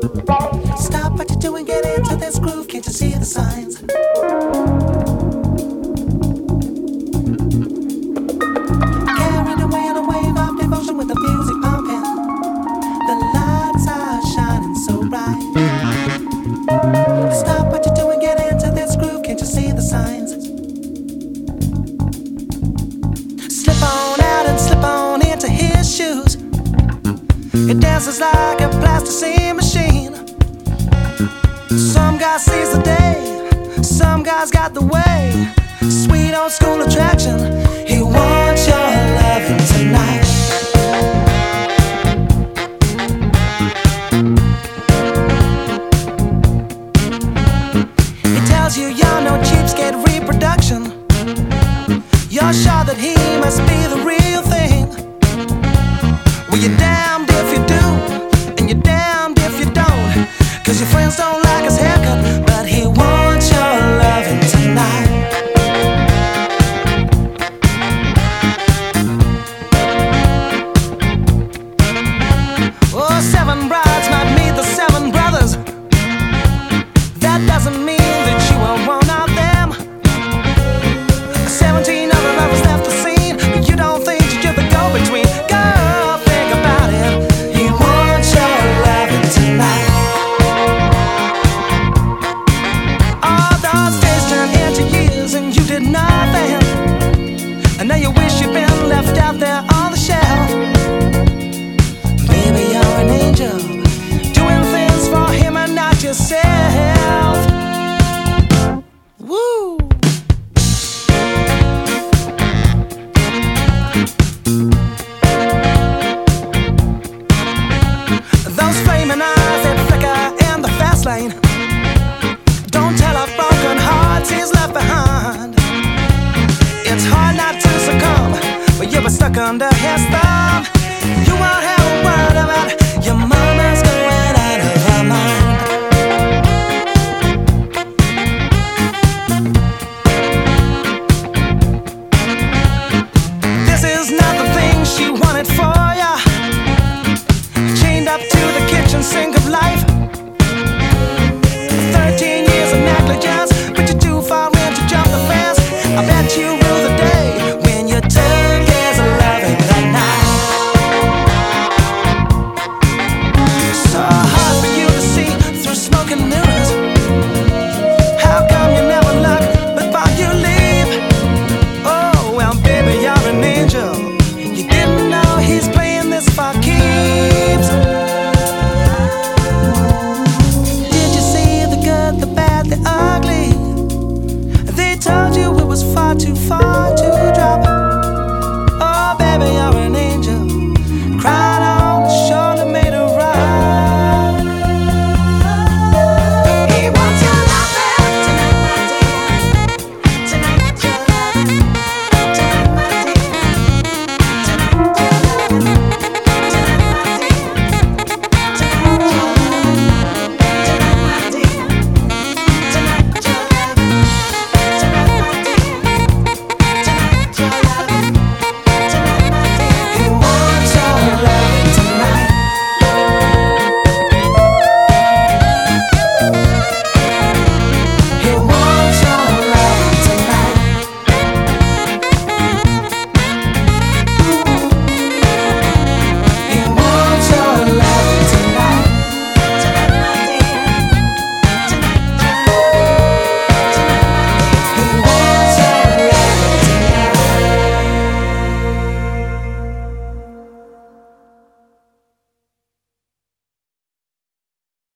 Stop what you're doing, get into this groove. Can't you see the signs? Carried away on a wave of devotion with the music pumping. The lights are shining so bright. Stop what you're doing, get into this groove. Can't you see the signs? Slip on out and slip on into his shoes. It dances like a plasticine machine. Some guy sees the day, some guy's got the way. Sweet old school attraction. He wants your loving tonight. He tells you you're no cheapskate reproduction. You're sure that he must be the real thing. Well, you're damned if you do, and you're damned if you don't. 'Cause your friends don't like his haircut, but he wants your loving tonight. Oh, 7 brides might meet the 7 brothers. That doesn't mean that you are one of them. 17 other lovers left the scene, but you don't think that you're the go-between. Girl, think about it. He wants your loving tonight. All those days turned into years and you did nothing. And now you wish you'd been left out there on the shelf. Maybe you're an angel, doing things for him and not yourself. Woo! Those flaming eyes that flicker in the fast lane don't tell of broken hearts he's left behind. It's hard not to succumb, but you've been stuck under his thumb. You won't have a word about your mama's going out of her mind. This is not the thing she wanted for ya. Chained up to the kitchen sink of life. 13 years of negligence.